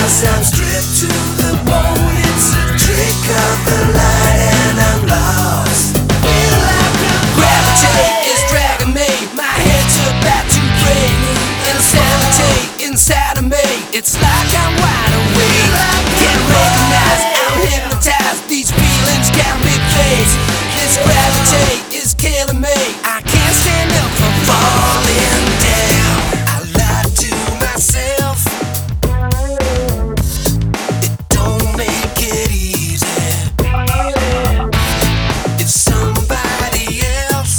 I'm stripped to the bone. It's a trick of the light and I'm lost. Feel like gravity is dragging me. My head's about to break. Insanity inside of me. It's like I'm wide awake. Can't recognize, I'm hypnotized. These feelings can't be faced. This gravity is killing me. I can't stand up from falling down. I lie to myself. It don't make it easy. If somebody else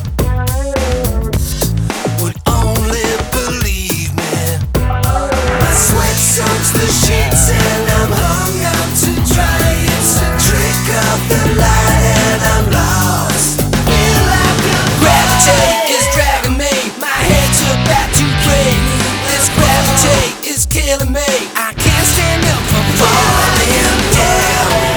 would only believe me. My sweat soaks the sheets and I'm hung out to dry. It's a trick of the light and I'm lost. Gravity is dragging me. My head's about to break. This gravity is killing me. I can't stand up from falling down.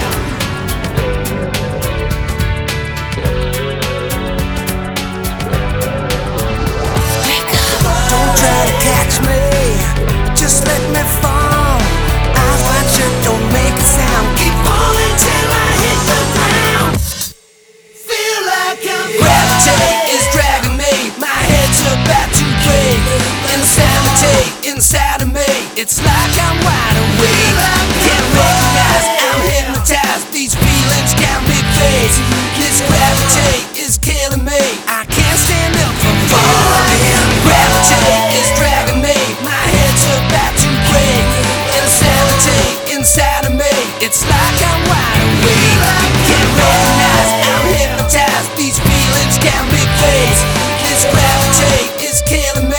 Don't try to catch me, just let me fall. I watch it, don't make a sound. Keep falling till I hit the ground. Feel like gravity is dragging me. My head's about to break. Insanity inside of me. It's like I'm wide awake. Can't recognize, I'm hypnotized. These feelings can't be faced. This gravity is killing me. I can't stand up from falling. Gravity is dragging me. My head's about to break. Insanity inside of me. It's like I'm wide awake. Can't recognize, I'm hypnotized. These feelings can't be faced. This gravity is killing me.